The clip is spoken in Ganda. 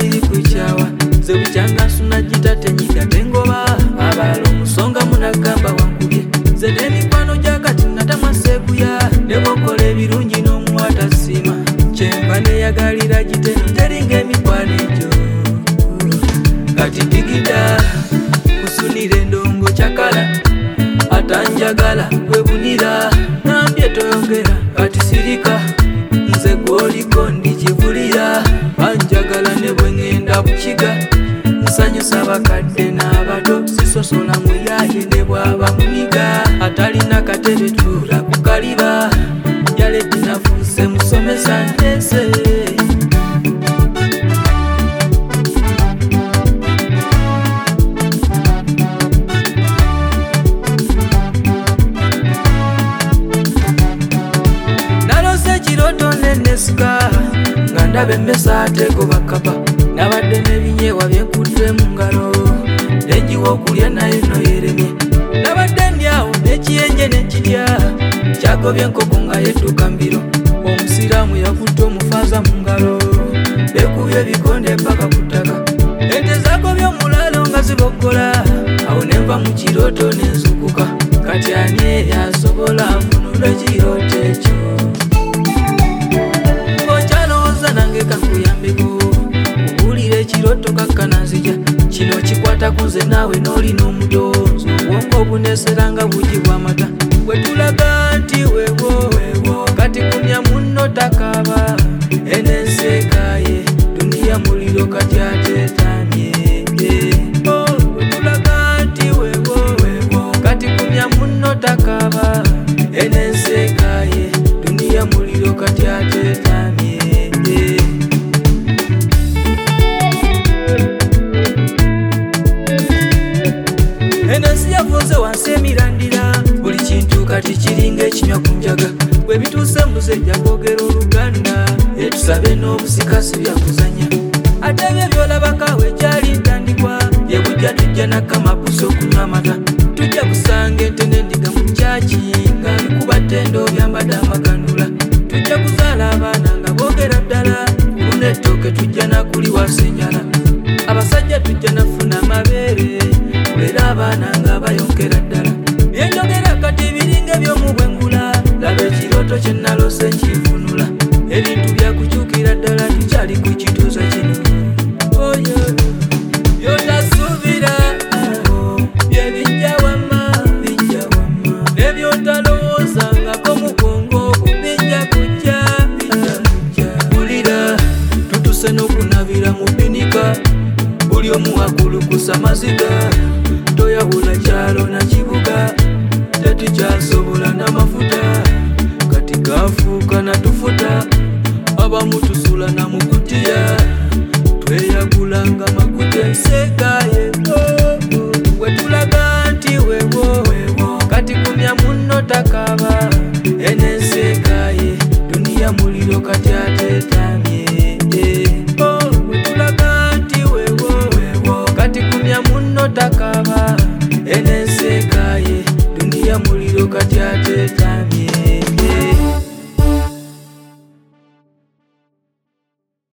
siri kuchawa ze buchanga suna jita tenyiga tengoba abalo musonga munagamba wankubye ze nemikwano jakati natamwa sekuya nebokole birungi n'omuwata sima kyemba neyagalira giteno teringa emikwano egyo kati digida kusunire ndongo chakala atanjagala kwebunira nambye toyongera kati sirika nze gwoliko ndikivulira banjagala ne bwe ngenda bukiga nsanyusa bakadde n'abato sisosola muyaye ne bwaba muniga atalina katebe tuula kukaliba yaledi nafuuse musomesa ntese nesuka nga ndaba emmesa ateeko bakapa nabadde n'ebinyeebwa byenkutte mu ngalo negiwa okulya naye no yeremye nabadde ndyawo n'ekiyenje nekirya kyagobye enkoko nga yedduka mbiro omusiraamu yakutte omufaaza mu ngalo bekubye ebikonde paka ku ttaka ente zagobye omulaalo nga ziboggola awo nenva mu kirooto nenzukuka kati ani eyasobola nfunula ekirooto ekyo nange kankuyambeko ubulira ekiroto kakkananzija kino kikwata kunze naawe n'olina omudoozi obwongo obuneseranga bugi bw'amata bwe tulaga nti wewo kati kumya munno takaba enenseekaye duniya muliro kati ateetamye bwe tulaga nti wewo kati kumya munno takaba enenseekaye duniya muliro kati ateetamye enansi yafunze wansi emirandira buli kintu kati kiringa ekinywa ku njaga bwe bituuse mbuze ejja kwogera oluganda etusabe n'obusikasi byakuzanya ate ebyo byolabako ekyali ntandikwa yebujja tujja nakamapusi okunywa amata tujja kusanga ente n'endiga mu kyaki nga bikuba ttendo byambadde amagandula tujja kuzaala abaana nga boogera ddala kuluna ettooke tujja nakuliwasa enjala abasajja tujja nafuna amabeere kulera abaana nga bayongera ddala byenjogera kati biringa ebyomubwengula laba ekirooto kye nalose nkifunula ebintu byakukyukira ddala tukyali ku kituusa kino oyo byotasuubira byebijja wama nebyotalowoozangako mu bwongo bijja kujja bulira tutuse n'okunabira mu binika buli omu akulukusa maziga toyabula kyalo na kibuga tetukyasobola n'amafuta kati gafuuka natufuta abamu tusula na mukutiya